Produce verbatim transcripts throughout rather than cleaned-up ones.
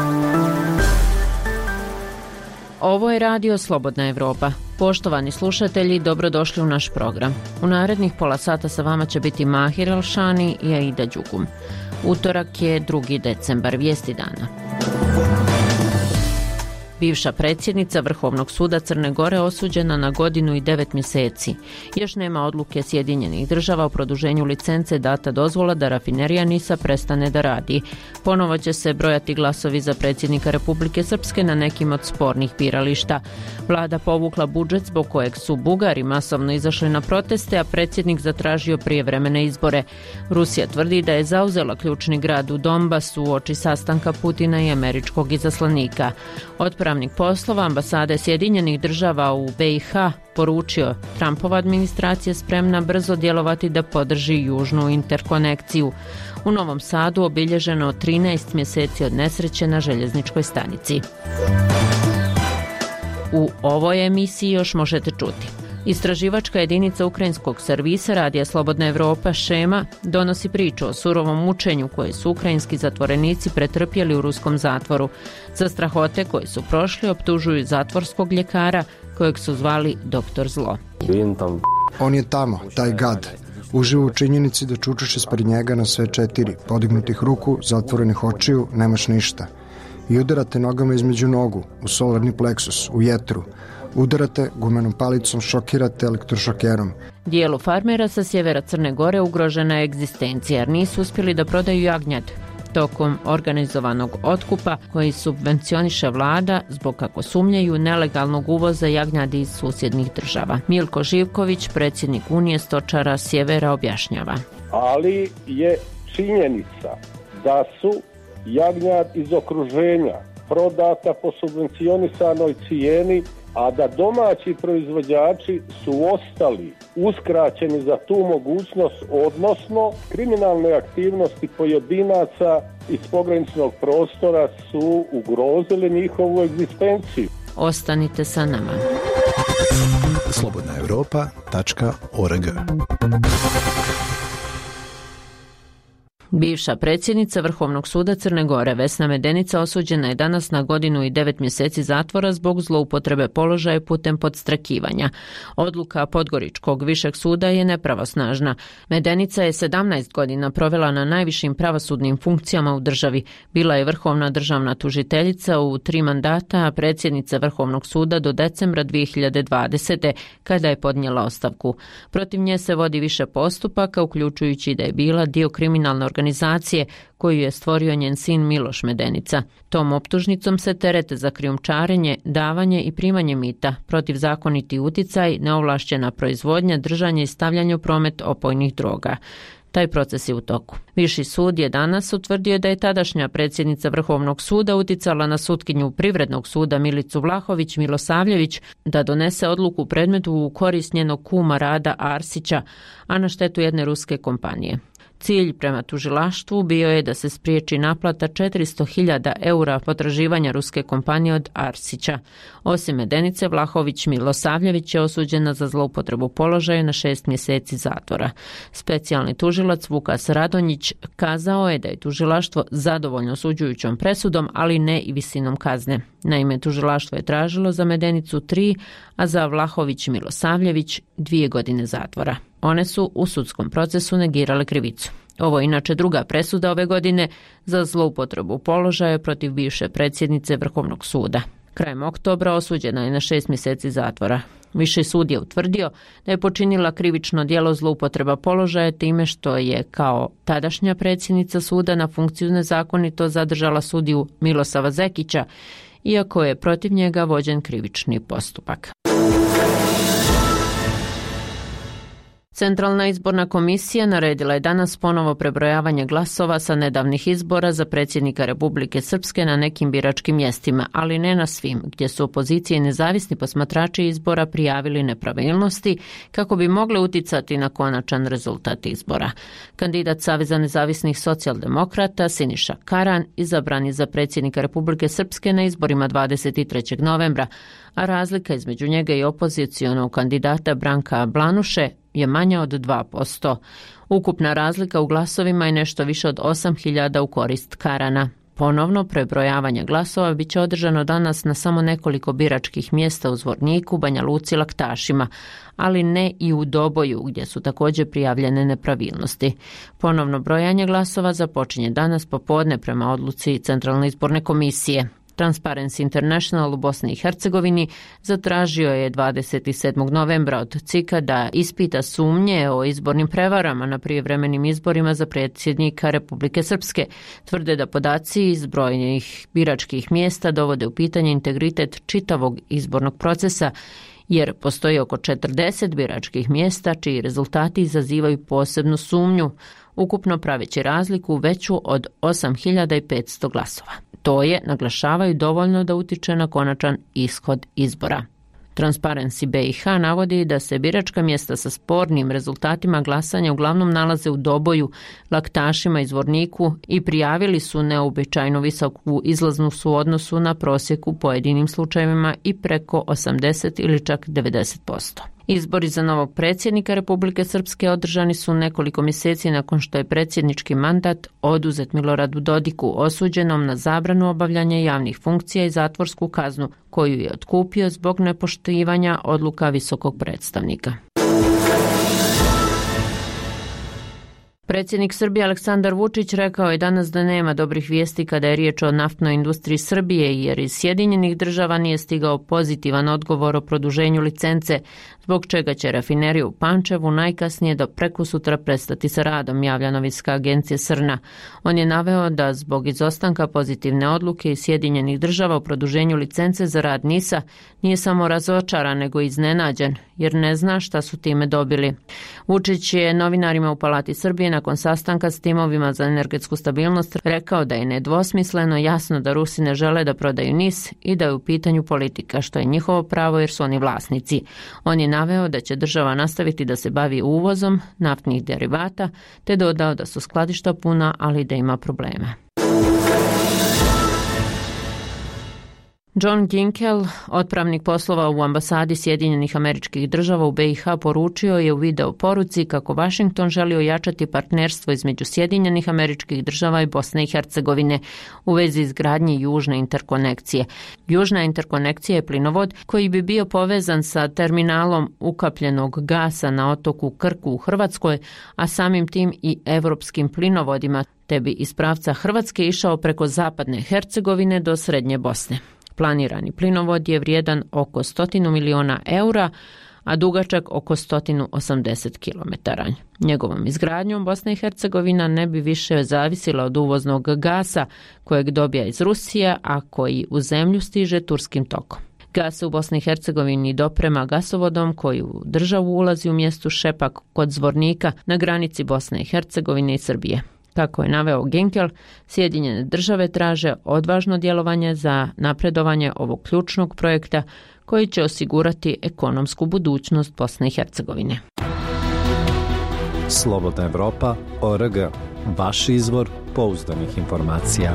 Ovo je radio Slobodna Evropa. Poštovani slušatelji, dobrodošli u naš program. U narednih pola sata sa vama će biti Mahir Alšani i Aida Đugum. Utorak je drugi decembar, vijesti dana. Bivša predsjednica Vrhovnog suda Crne Gore osuđena na godinu i devet mjeseci. Još nema odluke Sjedinjenih država o produženju licence, data dozvola da rafinerija Nisa prestane da radi. Ponovo će se brojati glasovi za predsjednika Republike Srpske na nekim od spornih birališta. Vlada povukla budžet zbog kojeg su Bugari masovno izašli na proteste, a predsjednik zatražio prijevremene izbore. Rusija tvrdi da je zauzela ključni grad u Donbasu uoči sastanka Putina i američkog izaslanika. Otpravnik poslova ambasade Sjedinjenih država u B i H poručio, Trumpova administracija spremna brzo djelovati da podrži južnu interkonekciju. U Novom Sadu obilježeno trinaest mjeseci od nesreće na željezničkoj stanici. U ovoj emisiji još možete čuti. Istraživačka jedinica ukrajinskog servisa Radija Slobodna Evropa Šema donosi priču o surovom mučenju koje su ukrajinski zatvorenici pretrpjeli u ruskom zatvoru. Za strahote koje su prošli optužuju zatvorskog ljekara kojeg su zvali doktor Zlo. On je tamo, taj gad. Uživa u činjenici da čučeš ispred njega na sve četiri, podignutih ruku, zatvorenih očiju, nemaš ništa. I udarate nogama između nogu, u solarni pleksus, u jetru. Udarate gumenom palicom, šokirate elektrošokerom. Dijelu farmera sa sjevera Crne Gore ugrožena je egzistencija jer nisu uspjeli da prodaju jagnjad tokom organizovanog otkupa koji subvencioniše vlada zbog, kako sumnjaju, nelegalnog uvoza jagnjadi iz susjednih država. Milko Živković, predsjednik Unije stočara sjevera, objašnjava. Ali je činjenica da su jagnjad iz okruženja prodata po subvencionisanoj cijeni, a da domaći proizvođači su ostali uskraćeni za tu mogućnost, odnosno kriminalne aktivnosti pojedinaca iz pograničnog prostora su ugrozili njihovu egzistenciju. Ostanite sa nama. slobodna europa tačka org. Bivša predsjednica Vrhovnog suda Crne Gore Vesna Medenica osuđena je danas na godinu i devet mjeseci zatvora zbog zloupotrebe položaja putem podstrakivanja. Odluka Podgoričkog višeg suda je nepravosnažna. Medenica je sedamnaest godina provela na najvišim pravosudnim funkcijama u državi. Bila je vrhovna državna tužiteljica u tri mandata, a predsjednica Vrhovnog suda do decembra dvije hiljade dvadesete. kada je podnijela ostavku. Protiv nje se vodi više postupaka, uključujući da je bila dio kriminalne organizacije koju je stvorio njen sin Miloš Medenica. Tom optužnicom se terete za krijumčarenje, davanje i primanje mita, protivzakoniti uticaj, neovlašćena proizvodnja, držanje i stavljanje u promet opojnih droga. Taj proces je u toku. Viši sud je danas utvrdio da je tadašnja predsjednica Vrhovnog suda uticala na sutkinju Privrednog suda Milicu Vlahović Milosavljević da donese odluku u predmetu u korist njenog kuma Rada Arsića, a na štetu jedne ruske kompanije. Cilj prema tužilaštvu bio je da se spriječi naplata četiristo hiljada eura potraživanja ruske kompanije od Arsića. Osim Medenice, Vlahović Milosavljević je osuđena za zloupotrebu položaja na šest mjeseci zatvora. Specijalni tužilac Vukas Radonjić kazao je da je tužilaštvo zadovoljno osuđujućom presudom, ali ne i visinom kazne. Naime, tužilaštvo je tražilo za Medenicu tri, a za Vlahović Milosavljević dvije godine zatvora. One su u sudskom procesu negirale krivicu. Ovo je inače druga presuda ove godine za zloupotrebu položaja protiv bivše predsjednice Vrhovnog suda. Krajem oktobra osuđena je na šest mjeseci zatvora. Viši sud je utvrdio da je počinila krivično djelo zloupotreba položaja time što je kao tadašnja predsjednica suda na funkciju nezakonito zadržala sudiju Milosava Zekića, iako je protiv njega vođen krivični postupak. Centralna izborna komisija naredila je danas ponovo prebrojavanje glasova sa nedavnih izbora za predsjednika Republike Srpske na nekim biračkim mjestima, ali ne na svim, gdje su opozicije i nezavisni posmatrači izbora prijavili nepravilnosti kako bi mogle uticati na konačan rezultat izbora. Kandidat Saveza nezavisnih socijaldemokrata Siniša Karan izabran je za predsjednika Republike Srpske na izborima dvadeset trećeg novembra, a razlika između njega i opozicijonog kandidata Branka Blanuše je manja od dva posto. Ukupna razlika u glasovima je nešto više od osam hiljada u korist Karana. Ponovno prebrojavanje glasova bit će održano danas na samo nekoliko biračkih mjesta u Zvorniku, Banja Luci i Laktašima, ali ne i u Doboju gdje su također prijavljene nepravilnosti. Ponovno brojanje glasova započinje danas popodne prema odluci Centralne izborne komisije. Transparency International u Bosni i Hercegovini zatražio je dvadeset sedmog novembra od C I K-a da ispita sumnje o izbornim prevarama na prijevremenim izborima za predsjednika Republike Srpske. Tvrde da podaci iz brojnih biračkih mjesta dovode u pitanje integritet čitavog izbornog procesa, jer postoji oko četrdeset biračkih mjesta čiji rezultati izazivaju posebnu sumnju, ukupno praveći razliku veću od osam hiljada petsto glasova. To je, naglašavaju, dovoljno da utiče na konačan ishod izbora. Transparency B i H navodi da se biračka mjesta sa spornim rezultatima glasanja uglavnom nalaze u Doboju, Laktašima i Zvorniku i prijavili su neobičajno visoku izlaznu su u odnosu na prosjek u pojedinim slučajevima i preko osamdeset ili čak devedeset posto. Izbori za novog predsjednika Republike Srpske održani su nekoliko mjeseci nakon što je predsjednički mandat oduzet Miloradu Dodiku, osuđenom na zabranu obavljanja javnih funkcija i zatvorsku kaznu, koju je otkupio zbog nepoštivanja odluka visokog predstavnika. Predsjednik Srbije Aleksandar Vučić rekao je danas da nema dobrih vijesti kada je riječ o naftnoj industriji Srbije, jer iz Sjedinjenih država nije stigao pozitivan odgovor o produženju licence, zbog čega će rafinerija u Pančevu najkasnije do prekosutra prestati sa radom, javlja novinska agencija Srna. On je naveo da zbog izostanka pozitivne odluke iz Sjedinjenih država o produženju licence za rad NIS-a nije samo razočaran, nego iznenađen, jer ne zna šta su time dobili. Vučić je novinarima u Palati Srbije nakon sastanka s timovima za energetsku stabilnost rekao da je nedvosmisleno jasno da Rusi ne žele da prodaju NIS i da je u pitanju politika, što je njihovo pravo jer su oni vlasnici. On je naveo da će država nastaviti da se bavi uvozom naftnih derivata, te dodao da su skladišta puna, ali da ima problema. John Ginkel, otpravnik poslova u ambasadi Sjedinjenih Američkih Država u B i H, poručio je u video poruci kako Washington želi ojačati partnerstvo između Sjedinjenih Američkih Država i Bosne i Hercegovine u vezi izgradnje južne interkonekcije. Južna interkonekcija je plinovod koji bi bio povezan sa terminalom ukapljenog gasa na otoku Krku u Hrvatskoj, a samim tim i evropskim plinovodima, te bi iz pravca Hrvatske išao preko zapadne Hercegovine do srednje Bosne. Planirani plinovod je vrijedan oko stotinu miliona eura, a dugačak oko sto osamdeset kilometara. Njegovom izgradnjom Bosna i Hercegovina ne bi više zavisila od uvoznog gasa kojeg dobija iz Rusije, a koji u zemlju stiže turskim tokom. Gas u Bosni i Hercegovini doprema gasovodom koji u državu ulazi u mjestu Šepak kod Zvornika na granici Bosne i Hercegovine i Srbije. Kako je naveo Ginkel, Sjedinjene države traže odvažno djelovanje za napredovanje ovog ključnog projekta koji će osigurati ekonomsku budućnost Bosne i Hercegovine. Slobodna Evropa, O R G, vaš izvor pouzdanih informacija.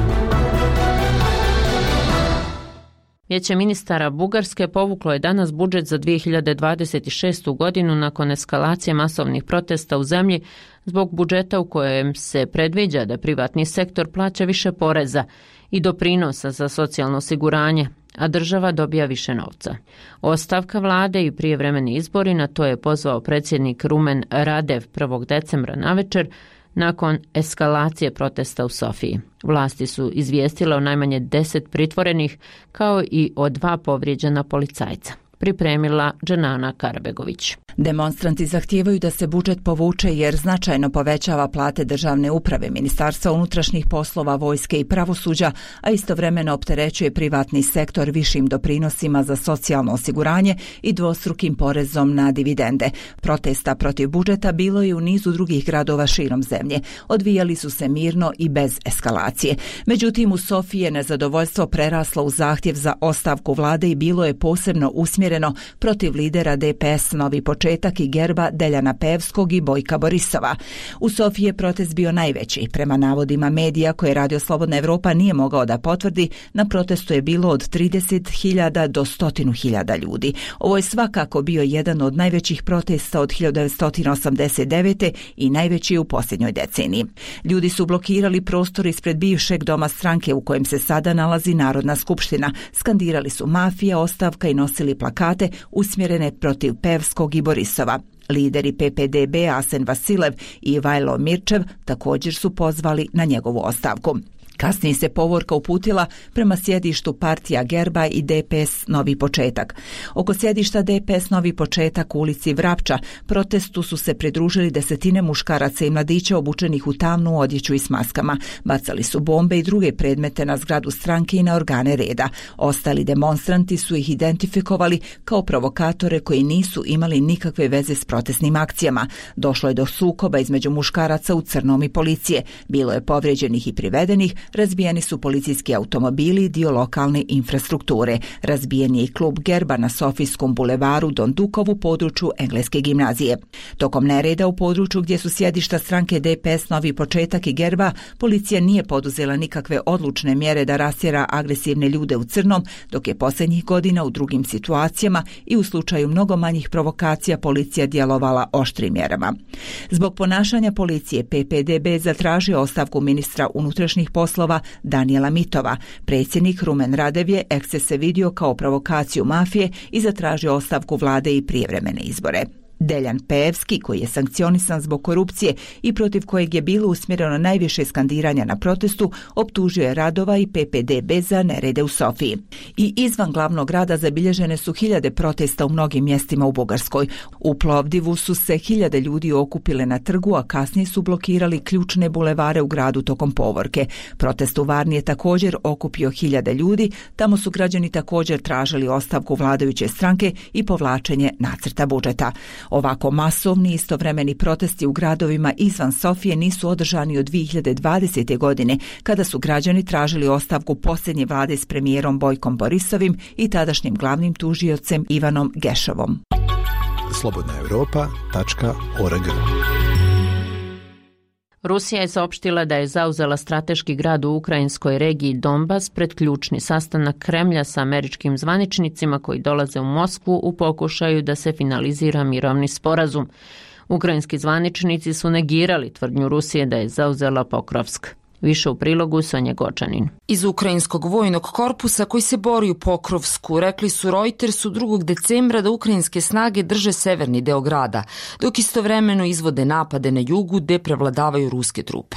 Vijeće ministara Bugarske povuklo je danas budžet za dvije hiljade dvadeset šestu godinu nakon eskalacije masovnih protesta u zemlji zbog budžeta u kojem se predviđa da privatni sektor plaća više poreza i doprinosa za socijalno osiguranje, a država dobija više novca. Ostavka vlade i prijevremeni izbori, na to je pozvao predsjednik Rumen Radev prvog decembra navečer, nakon eskalacije protesta u Sofiji. Vlasti su izvijestile o najmanje deset pritvorenih kao i o dva povrijeđena policajca. Pripremila Dženana Karabegović. Demonstranti zahtijevaju da se budžet povuče jer značajno povećava plate državne uprave, ministarstva unutrašnjih poslova, vojske i pravosuđa, a istovremeno opterećuje privatni sektor višim doprinosima za socijalno osiguranje i dvostrukim porezom na dividende. Protesta protiv budžeta bilo je u nizu drugih gradova širom zemlje. Odvijali su se mirno i bez eskalacije. Međutim, u Sofiji je nezadovoljstvo preraslo u zahtjev za ostavku vlade i bilo je posebno usmjereno protiv lidera D P S Novi početak početak i gerba Deljana Pevskog i Bojka Borisova. U Sofiji je protest bio najveći. Prema navodima medija koje Radio Slobodna Evropa nije mogao da potvrdi, na protestu je bilo od trideset hiljada do sto hiljada ljudi. Ovo je svakako bio jedan od najvećih protesta od hiljadu devetsto osamdeset devete i najveći u posljednjoj deceniji. Ljudi su blokirali prostor ispred bivšeg doma stranke u kojem se sada nalazi Narodna skupština. Skandirali su mafija, ostavka i nosili plakate usmjerene protiv Pevskog i Borisova. Lideri P P D B Asen Vasilev i Ivajlo Mirčev također su pozvali na njegovu ostavku. Kasnije se povorka uputila prema sjedištu partija Gerba i D P S Novi početak. Oko sjedišta D P S Novi početak u ulici Vrapča protestu su se pridružili desetine muškaraca i mladića obučenih u tamnu odjeću i s maskama. Bacali su bombe i druge predmete na zgradu stranke i na organe reda. Ostali demonstranti su ih identifikovali kao provokatore koji nisu imali nikakve veze s protestnim akcijama. Došlo je do sukoba između muškaraca u crnom i policije. Bilo je povrijeđenih i privedenih. Razbijeni su policijski automobili i dio lokalne infrastrukture. Razbijen je i klub Gerba na Sofijskom bulevaru Don Dukov u području Engleske gimnazije. Tokom nereda u području gdje su sjedišta stranke D P S Novi početak i Gerba, policija nije poduzela nikakve odlučne mjere da rastjera agresivne ljude u crnom, dok je posljednjih godina u drugim situacijama i u slučaju mnogo manjih provokacija policija djelovala oštrim mjerama. Zbog ponašanja policije P P D B zatražio ostavku ministra unutrašnjih poslova Danijela Mitova. Predsjednik Rumen Radev je ekscese vidio kao provokaciju mafije i zatražio ostavku vlade i prijevremene izbore. Deljan Pevski, koji je sankcionisan zbog korupcije i protiv kojeg je bilo usmjereno najviše skandiranja na protestu, optužio je Radova i P P D B za nerede u Sofiji. I izvan glavnog grada zabilježene su hiljade protesta u mnogim mjestima u Bugarskoj. U Plovdivu su se hiljade ljudi okupile na trgu, a kasnije su blokirali ključne bulevare u gradu tokom povorke. Protest u Varni je također okupio hiljade ljudi, tamo su građani također tražili ostavku vladajuće stranke i povlačenje nacrta budžeta. Ovako masovni istovremeni protesti u gradovima izvan Sofije nisu održani od dvije hiljade dvadesete. godine, kada su građani tražili ostavku posljednje vlade s premijerom Bojkom Borisovim i tadašnjim glavnim tužiocem Ivanom Gešovom. slobodna europa tačka org. Rusija je saopštila da je zauzela strateški grad u ukrajinskoj regiji Donbas pred ključni sastanak Kremlja sa američkim zvaničnicima koji dolaze u Moskvu u pokušaju da se finalizira mirovni sporazum. Ukrajinski zvaničnici su negirali tvrdnju Rusije da je zauzela Pokrovsk. Više u prilogu Sonja Gočanin. Iz ukrajinskog vojnog korpusa koji se bori u Pokrovsku rekli su Reutersu drugog decembra da ukrajinske snage drže severni deo grada, dok istovremeno izvode napade na jugu gde prevladavaju ruske trupe.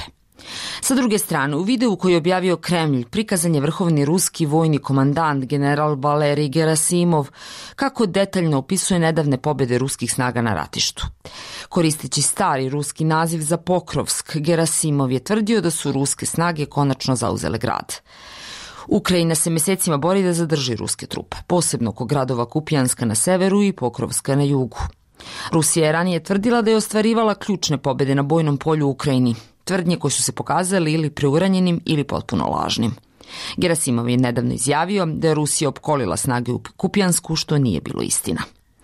Sa druge strane, u videu koji je objavio Kremlj prikazan je vrhovni ruski vojni komandant general Valerij Gerasimov kako detaljno opisuje nedavne pobjede ruskih snaga na ratištu. Koristeći stari ruski naziv za Pokrovsk, Gerasimov je tvrdio da su ruske snage konačno zauzele grad. Ukrajina se mjesecima bori da zadrži ruske trupe, posebno oko gradova Kupijanska na severu i Pokrovska na jugu. Rusija je ranije tvrdila da je ostvarivala ključne pobjede na bojnom polju u Ukrajini, tvrdnje koje su se pokazali ili preuranjenim ili potpuno lažnim. Gerasimov je nedavno izjavio da je Rusija opkolila snage u Kupijansku, što nije bilo istina.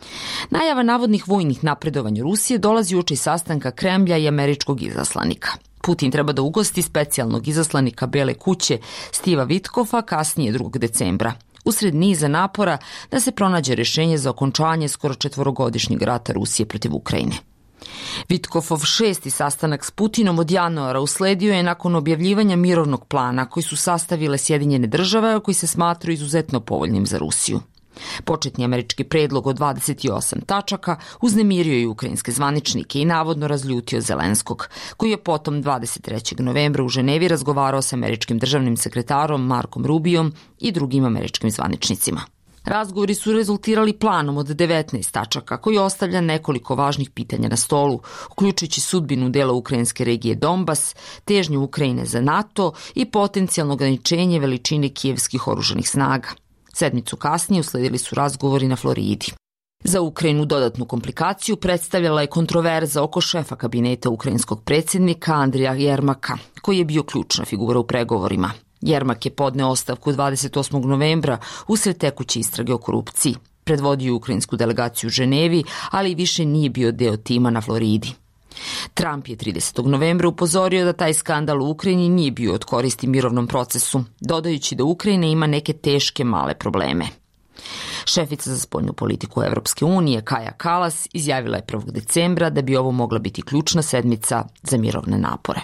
Najava navodnih vojnih napredovanja Rusije dolazi uoči sastanka Kremlja i američkog izaslanika. Putin treba da ugosti specijalnog izaslanika Bele kuće Stiva Vitkova kasnije drugog decembra, usred niza napora da se pronađe rješenje za okončanje skoro četvorogodišnjeg rata Rusije protiv Ukrajine. Vitkovov šesti sastanak s Putinom od januara usledio je nakon objavljivanja mirovnog plana koji su sastavile Sjedinjene države, a koji se smatraju izuzetno povoljnim za Rusiju. Početni američki predlog od dvadeset osam tačaka uznemirio je ukrajinske zvaničnike i navodno razljutio Zelenskog, koji je potom dvadeset trećeg novembra u Ženevi razgovarao s američkim državnim sekretarom Markom Rubijom i drugim američkim zvaničnicima. Razgovori su rezultirali planom od devetnaest tačaka koji ostavlja nekoliko važnih pitanja na stolu, uključujući sudbinu dela ukrajinske regije Donbas, težnju Ukrajine za NATO i potencijalno ograničenje veličine kijevskih oružanih snaga. Sedmicu kasnije usledili su razgovori na Floridi. Za Ukrajinu dodatnu komplikaciju predstavljala je kontroverza oko šefa kabineta ukrajinskog predsjednika Andrija Jermaka, koji je bio ključna figura u pregovorima. Jermak je podneo ostavku dvadeset osmog novembra usred tekuće istrage o korupciji. Predvodio ukrajinsku delegaciju u Ženevi, ali više nije bio deo tima na Floridi. Trump je tridesetog novembra upozorio da taj skandal u Ukrajini nije bio od koristi mirovnom procesu, dodajući da Ukrajina ima neke teške male probleme. Šefica za spoljnu politiku Evropske unije Kaja Kalas izjavila je prvog decembra da bi ovo mogla biti ključna sedmica za mirovne napore.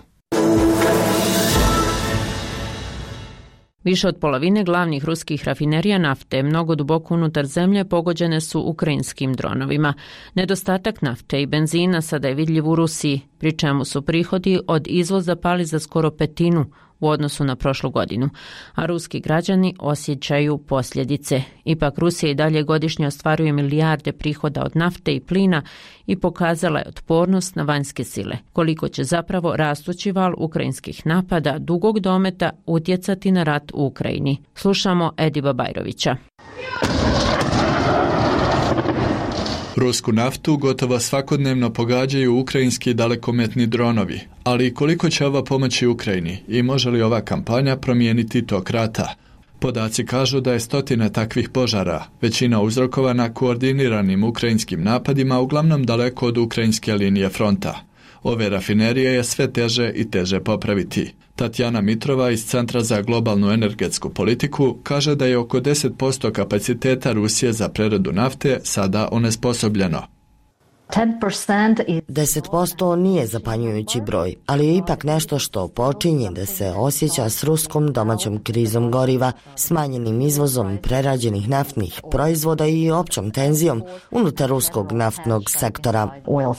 Više od polovine glavnih ruskih rafinerija nafte, mnogo duboko unutar zemlje, pogođene su ukrajinskim dronovima. Nedostatak nafte i benzina sada je vidljiv u Rusiji, pri čemu su prihodi od izvoza pali za skoro petinu u odnosu na prošlu godinu, a ruski građani osjećaju posljedice. Ipak Rusija i dalje godišnje ostvaruje milijarde prihoda od nafte i plina i pokazala je otpornost na vanjske sile. Koliko će zapravo rastući val ukrajinskih napada dugog dometa utjecati na rat u Ukrajini? Slušamo Ediba Bajrovića. Rusku naftu gotovo svakodnevno pogađaju ukrajinski dalekometni dronovi, ali koliko će ova pomoći Ukrajini i može li ova kampanja promijeniti tok rata? Podaci kažu da je stotine takvih požara, većina uzrokovana koordiniranim ukrajinskim napadima, uglavnom daleko od ukrajinske linije fronta. Ove rafinerije je sve teže i teže popraviti. Tatjana Mitrova iz Centra za globalnu energetsku politiku kaže da je oko deset posto kapaciteta Rusije za preradu nafte sada onesposobljeno. deset posto nije zapanjujući broj, ali je ipak nešto što počinje da se osjeća s ruskom domaćom krizom goriva, smanjenim izvozom prerađenih naftnih proizvoda i općom tenzijom unutar ruskog naftnog sektora.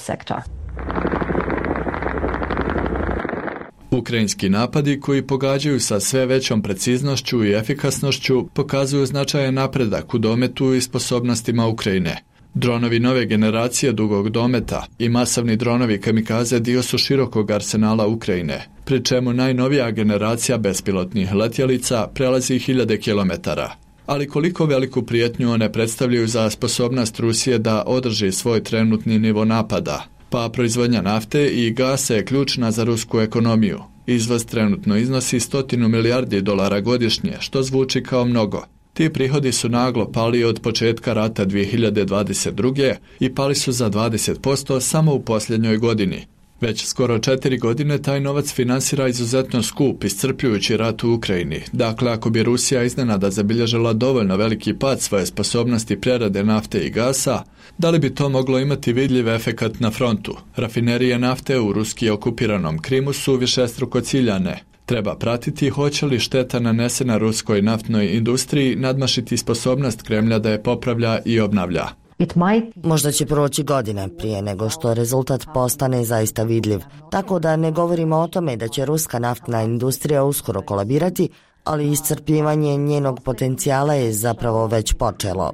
Ukrajinski napadi koji pogađaju sa sve većom preciznošću i efikasnošću pokazuju značajan napredak u dometu i sposobnostima Ukrajine. Dronovi nove generacije dugog dometa i masovni dronovi kamikaze dio su širokog arsenala Ukrajine, pri čemu najnovija generacija bespilotnih letjelica prelazi hiljade kilometara. Ali koliko veliku prijetnju one predstavljaju za sposobnost Rusije da održi svoj trenutni nivo napada? Pa proizvodnja nafte i gasa je ključna za rusku ekonomiju. Izvoz trenutno iznosi stotinu milijardi dolara godišnje, što zvuči kao mnogo. Ti prihodi su naglo pali od početka rata dvije hiljade dvadeset druge i pali su za dvadeset posto samo u posljednjoj godini. Već skoro četiri godine taj novac finansira izuzetno skup, iscrpljujući rat u Ukrajini. Dakle, ako bi Rusija iznenada zabilježila dovoljno veliki pad svoje sposobnosti prerade nafte i gasa, da li bi to moglo imati vidljiv efekat na frontu? Rafinerije nafte u ruski okupiranom Krimu su višestruko ciljane. Treba pratiti hoće li šteta nanesena ruskoj naftnoj industriji nadmašiti sposobnost Kremlja da je popravlja i obnavlja. Možda će proći godine prije nego što rezultat postane zaista vidljiv, tako da ne govorimo o tome da će ruska naftna industrija uskoro kolabirati, ali iscrpljivanje njenog potencijala je zapravo već počelo.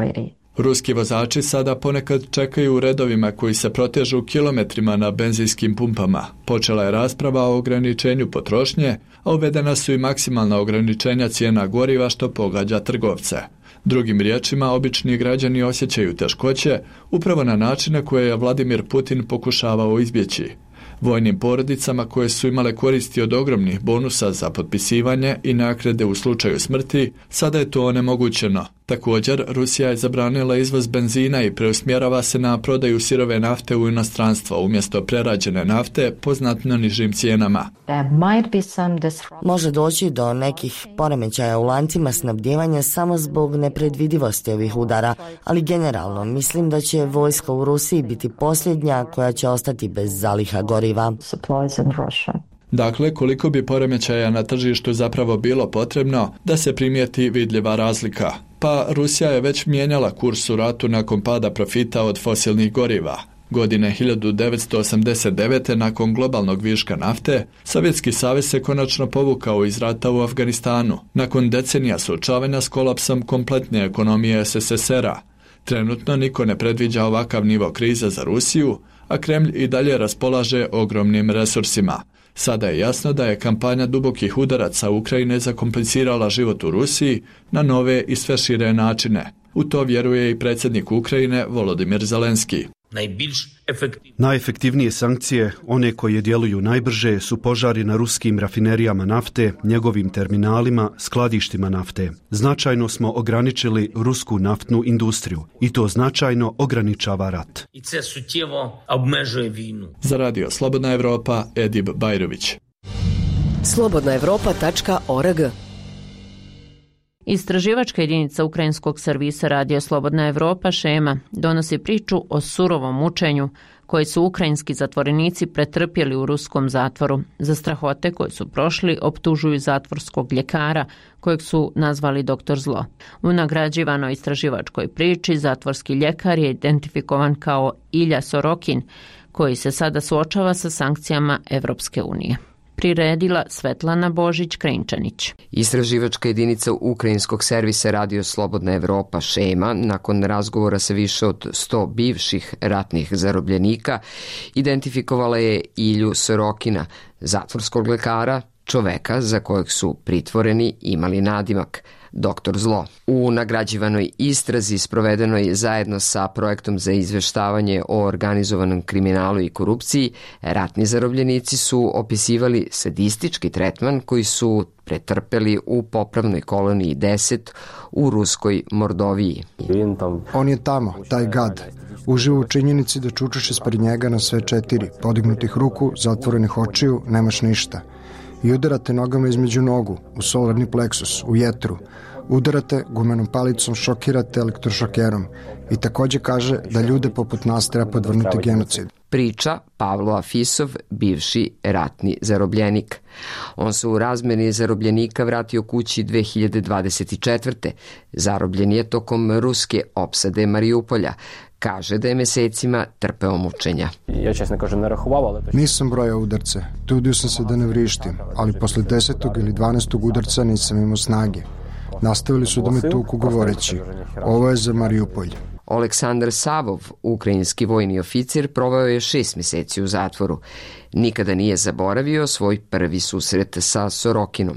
Ruski vozači sada ponekad čekaju u redovima koji se protežu kilometrima na benzinskim pumpama. Počela je rasprava o ograničenju potrošnje, a uvedena su i maksimalna ograničenja cijena goriva što pogađa trgovce. Drugim riječima, obični građani osjećaju teškoće upravo na načine koje je Vladimir Putin pokušavao izbjeći. Vojnim porodicama koje su imale koristi od ogromnih bonusa za potpisivanje i naknade u slučaju smrti, sada je to onemogućeno. Također, Rusija je zabranila izvoz benzina i preusmjerava se na prodaju sirove nafte u inostranstvo umjesto prerađene nafte po znatno nižim cijenama. Može doći do nekih poremećaja u lancima snabdijevanja samo zbog nepredvidivosti ovih udara, ali generalno mislim da će vojska u Rusiji biti posljednja koja će ostati bez zaliha goriva. Dakle, koliko bi poremećaja na tržištu zapravo bilo potrebno da se primijeti vidljiva razlika? Pa Rusija je već mijenjala kurs u ratu nakon pada profita od fosilnih goriva. Godine hiljadu devetsto osamdeset devete nakon globalnog viška nafte, Sovjetski savez se konačno povukao iz rata u Afganistanu, nakon decenija suočavanja s kolapsom kompletne ekonomije es es es era. Trenutno niko ne predviđa ovakav nivo krize za Rusiju, a Kremlj i dalje raspolaže ogromnim resursima. Sada je jasno da je kampanja dubokih udaraca Ukrajine zakomplicirala život u Rusiji na nove i sve šire načine. U to vjeruje i predsjednik Ukrajine Volodimir Zelenski. Najefektivnije sankcije, one koje djeluju najbrže, su požari na ruskim rafinerijama nafte, njegovim terminalima, skladištima nafte. Značajno smo ograničili rusku naftnu industriju i to značajno ograničava rat. Za radio Slobodna Evropa, Edib Bajrović. slobodna evropa tačka org. Istraživačka jedinica ukrajinskog servisa Radio Slobodna Evropa Šema donosi priču o surovom mučenju koje su ukrajinski zatvorenici pretrpjeli u ruskom zatvoru. Za strahote koje su prošli optužuju zatvorskog ljekara kojeg su nazvali doktor Zlo. U nagrađivanoj istraživačkoj priči zatvorski ljekar je identifikovan kao Ilja Sorokin koji se sada suočava sa sankcijama Evropske unije. Priredila Svetlana Božić-Krenčanić. Istraživačka jedinica ukrajinskog servisa Radio Slobodna Evropa Šema, nakon razgovora sa više od sto bivših ratnih zarobljenika, identifikovala je Ilju Sorokina, zatvorskog lekara, čoveka za kojeg su pritvoreni imali nadimak doktor Zlo. U nagrađivanoj istrazi sprovedenoj zajedno sa projektom za izveštavanje o organizovanom kriminalu i korupciji, ratni zarobljenici su opisivali sadistički tretman koji su pretrpeli u popravnoj koloniji deset u ruskoj Mordoviji. On je tamo, taj gad. Uživa u činjenici da čučaš ispred njega na sve četiri, podignutih ruku, zatvorenih očiju, nemaš ništa. I udarate nogama između nogu, u solarni pleksus, u jetru. Udarate gumenom palicom, šokirate elektrošokerom. I takođe kaže da ljude poput nas treba podvrnuti genocid. Priča Pavlo Afisov, bivši ratni zarobljenik. On se u razmeni zarobljenika vratio kući dve hiljade dvadeset četvrte. Zarobljen je tokom ruske opsade Mariupolja. Kaže da je mesecima trpeo mučenja. Nisam brojao udarce, trudio sam se da ne vrištim, ali posle desetog ili dvanaestog udarca nisam imao snage. Nastavili su da me tuku govoreći, ovo je za Mariupolj. Oleksandar Savov, ukrajinski vojni oficir, proveo je šest meseci u zatvoru. Nikada nije zaboravio svoj prvi susret sa Sorokinom.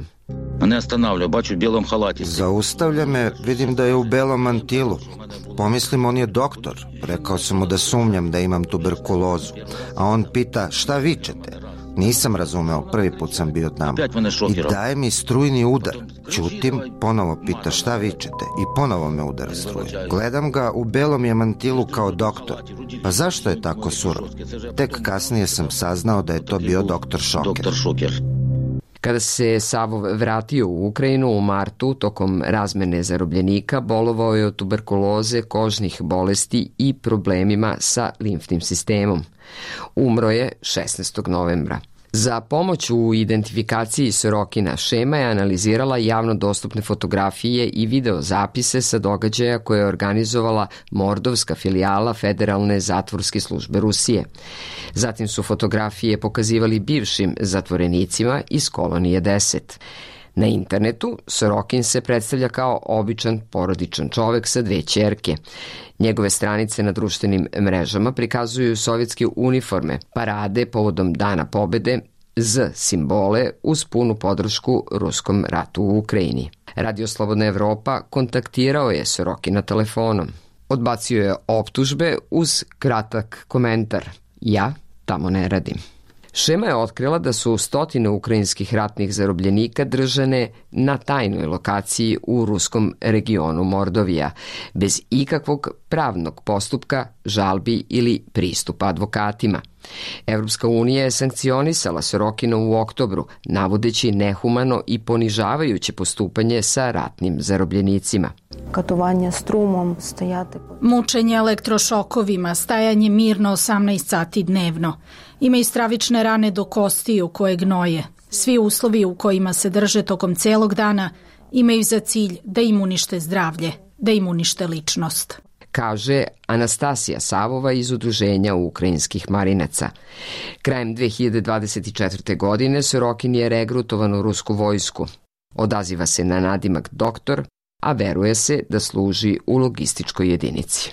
Zaustavlja me, vidim da je u belom mantilu. Pomislim, on je doktor. Rekao sam mu da sumnjam da imam tuberkulozu. A on pita, šta vičete? Nisam razumeo, prvi put sam bio tamo. I daje mi strujni udar. Ćutim, ponovo pita šta vičete i ponovo me udara struje. Gledam ga, u belom je mantilu kao doktor. Pa zašto je tako surov? Tek kasnije sam saznao da je to bio doktor Šoker. Kada se Savov vratio u Ukrajinu u martu, tokom razmene zarobljenika, bolovao je od tuberkuloze, kožnih bolesti i problemima sa limfnim sistemom. Umro je šesnaestog novembra. Za pomoć u identifikaciji Sorokina Šema je analizirala javno dostupne fotografije i video zapise sa događaja koje je organizovala Mordovska filijala Federalne zatvorske službe Rusije. Zatim su fotografije pokazivali bivšim zatvorenicima iz kolonije deset. Na internetu Sorokin se predstavlja kao običan porodičan čovek sa dve ćerke. Njegove stranice na društvenim mrežama prikazuju sovjetske uniforme, parade povodom Dana pobede, Z simbole uz punu podršku ruskom ratu u Ukrajini. Radio Slobodna Evropa kontaktirao je Sorokina telefonom. Odbacio je optužbe uz kratak komentar: ja tamo ne radim. Šema je otkrila da su stotine ukrajinskih ratnih zarobljenika držane na tajnoj lokaciji u ruskom regionu Mordovija, bez ikakvog pravnog postupka, žalbi ili pristupa advokatima. Evropska unija je sankcionisala Sorokina u oktobru, navodeći nehumano i ponižavajuće postupanje sa ratnim zarobljenicima. Katovanje strumom, stajate... Mučenje elektrošokovima, stajanje mirno osamnaest sati dnevno. Imaju stravične rane do kostiju koje gnoje. Svi uslovi u kojima se drže tokom celog dana imaju za cilj da im unište zdravlje, da im unište ličnost. Kaže Anastasija Savova iz Udruženja ukrajinskih marinaca. Krajem dve hiljade dvadeset četvrte. godine Sorokin je regrutovan u rusku vojsku. Odaziva se na nadimak doktor, a veruje se da služi u logističkoj jedinici.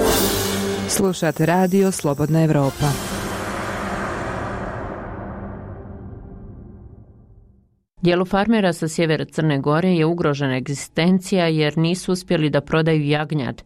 Slušate radio Slobodna Evropa. Dijelu farmera sa sjevera Crne Gore je ugrožena egzistencija jer nisu uspjeli da prodaju jagnjad,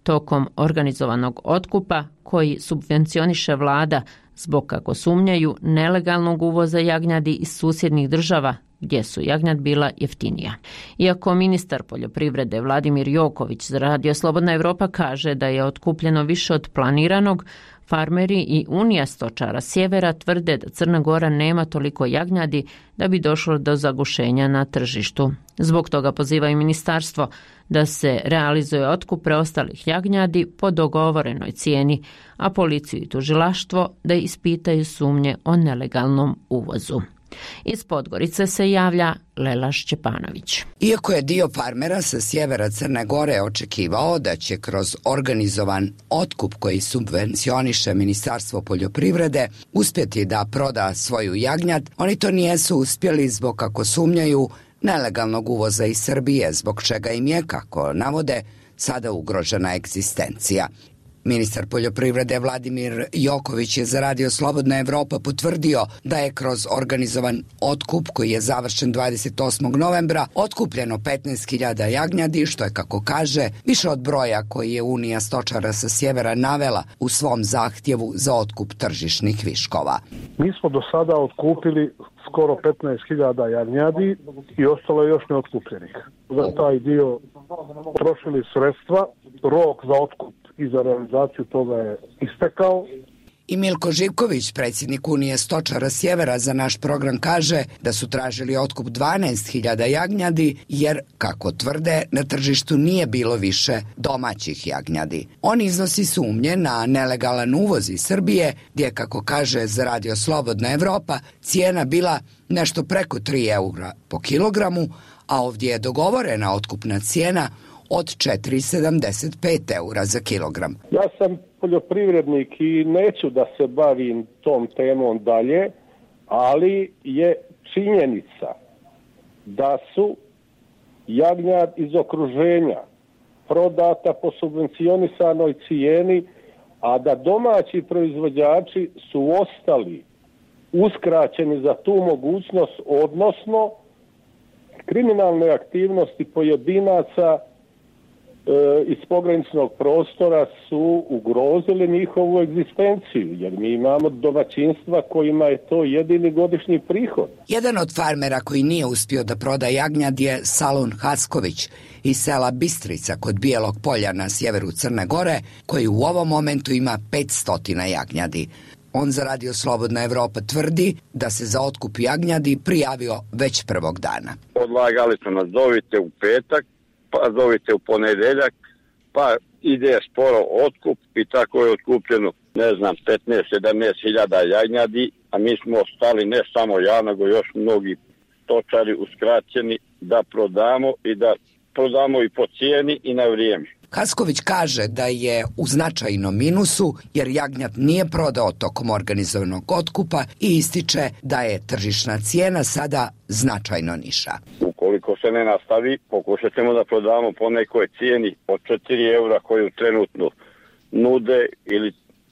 tokom organizovanog otkupa koji subvencioniše vlada zbog, kako sumnjaju, nelegalnog uvoza jagnjadi iz susjednih država gdje su jagnjad bila jeftinija. Iako ministar poljoprivrede Vladimir Joković za Radio Slobodna Evropa kaže da je otkupljeno više od planiranog, farmeri i Unija stočara sjevera tvrde da Crna Gora nema toliko jagnjadi da bi došlo do zagušenja na tržištu. Zbog toga pozivaju ministarstvo da se realizuje otkup preostalih jagnjadi po dogovorenoj cijeni, a policiju i tužilaštvo da ispitaju sumnje o nelegalnom uvozu. Iz Podgorice se javlja Lela Šćepanović. Iako je dio farmera sa sjevera Crne Gore očekivao da će kroz organizovan otkup koji subvencioniše Ministarstvo poljoprivrede uspjeti da proda svoju jagnjad, oni to nijesu uspjeli zbog, kako sumnjaju, nelegalnog uvoza iz Srbije, zbog čega im je, kako navode, sada ugrožena egzistencija. Ministar poljoprivrede Vladimir Joković je za Radio Slobodna Evropa potvrdio da je kroz organizovan otkup koji je završen dvadeset osmog novembra otkupljeno petnaest hiljada jagnjadi, što je, kako kaže, više od broja koji je Unija stočara sa sjevera navela u svom zahtjevu za otkup tržišnih viškova. Mi smo do sada otkupili skoro petnaest hiljada jagnjadi i ostalo je još neotkupljenih. Za taj dio trošili sredstva, rok za otkup i za realizaciju toga je istekao. I Milko Živković, predsjednik Unije stočara sjevera, za naš program kaže da su tražili otkup dvanaest hiljada jagnjadi jer, kako tvrde, na tržištu nije bilo više domaćih jagnjadi. On iznosi sumnje na nelegalan uvoz iz Srbije gdje, kako kaže za Radio Slobodna Evropa, cijena bila nešto preko tri eura po kilogramu, a ovdje je dogovorena otkupna cijena od četiri zarez sedamdeset pet eura za kilogram. Ja sam poljoprivrednik i neću da se bavim tom temom dalje, ali je činjenica da su jagnjad iz okruženja prodata po subvencionisanoj cijeni, a da domaći proizvođači su ostali uskraćeni za tu mogućnost, odnosno kriminalne aktivnosti pojedinaca iz pograničnog prostora su ugrozili njihovu egzistenciju, jer mi imamo domaćinstva kojima je to jedini godišnji prihod. Jedan od farmera koji nije uspio da proda jagnjad je Salun Hasković iz sela Bistrica kod Bijelog polja na sjeveru Crne Gore, koji u ovom momentu ima petsto jagnjadi. On za Radio Slobodna Evropa tvrdi da se za otkup jagnjadi prijavio već prvog dana. Odlagali su nas, zovite u petak, pa zovite u ponedeljak, pa ide sporo otkup i tako je otkupljeno, ne znam, petnaest sedamnaest hiljada jagnjadi, a mi smo ostali, ne samo ja, nego još mnogi stočari uskraćeni da prodamo i da prodamo i po cijeni i na vrijeme. Hasković kaže da je u značajnom minusu jer jagnjad nije prodao tokom organizovanog otkupa i ističe da je tržišna cijena sada značajno niša. Ukoliko se ne nastavi, pokušat ćemo da prodamo po nekoj cijeni od četiri eura koju trenutno nude, ili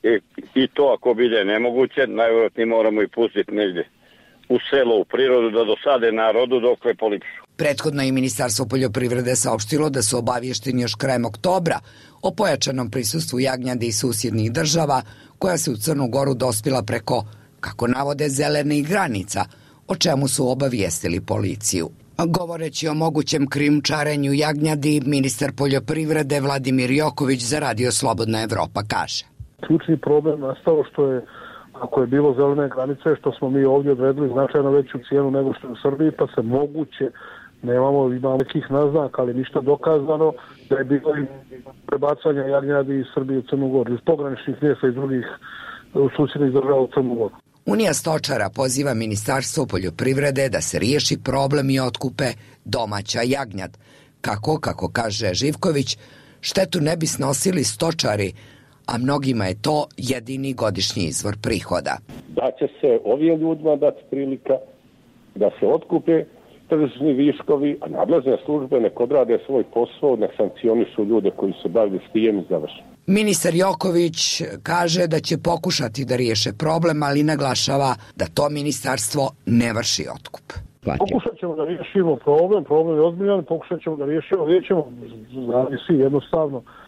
i to ako bide nemoguće, najvjerojatnije moramo i pustiti negdje u selo, u prirodu, da dosade narodu dok je polipšu. Prethodno je Ministarstvo poljoprivrede saopštilo da su obavješteni još krajem oktobra o pojačanom prisustvu jagnjadi iz susjednih država koja se u Crnu Goru dospila preko, kako navode, zelenih granica, o čemu su obavijestili policiju. Govoreći o mogućem krijumčarenju jagnjadi, ministar poljoprivrede Vladimir Joković za Radio Slobodna Evropa kaže: Ključni problem nastao što je, ako je bilo zelene granice, što smo mi ovdje odredili značajno veću cijenu nego što je u Srbiji, pa se moguće, nemamo, imamo nekih naznaka, ali ništa dokazano, da je bilo i prebacanja jagnjadi iz Srbije u Crnu Goru, iz pograničnih mjesta i drugih susjednih država u Crnu Goru. Unija stočara poziva Ministarstvo poljoprivrede da se riješi problem i otkupe domaća jagnjad. Kako, kako kaže Živković, štetu ne bi snosili stočari, a mnogima je to jedini godišnji izvor prihoda. Da će se ovim ljudima dati prilika da se otkupe tržišni viškovi, a nadležne službe nek odrade svoj posao, nek sankcionišu ljude koji su bavili s tijem i završeni. Ministar Joković kaže da će pokušati da riješe problem, ali naglašava da to ministarstvo ne vrši otkup. Pokušat ćemo da riješimo problem, problem je ozbiljan, pokušat ćemo da riješimo, vidjet ćemo, zavisi jednostavno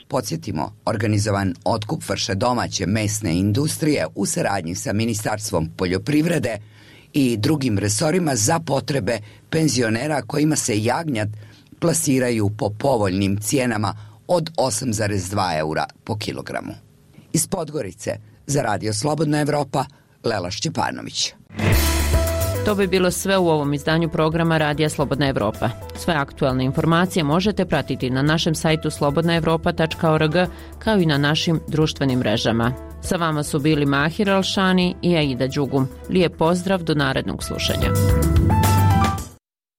Podsjetimo, organizovan otkup vrše domaće mesne industrije u saradnji sa Ministarstvom poljoprivrede i drugim resorima za potrebe penzionera kojima se jagnjad plasiraju po povoljnim cijenama od osam zarez dva eura po kilogramu. Iz Podgorice za Radio Slobodna Evropa, Lela Šćepanović. To bi bilo sve u ovom izdanju programa Radija Slobodna Evropa. Sve aktualne informacije možete pratiti na našem sajtu slobodna evropa tačka org kao i na našim društvenim mrežama. Sa vama su bili Mahir Alšani i Aida Đugum. Lijep pozdrav do narednog slušanja.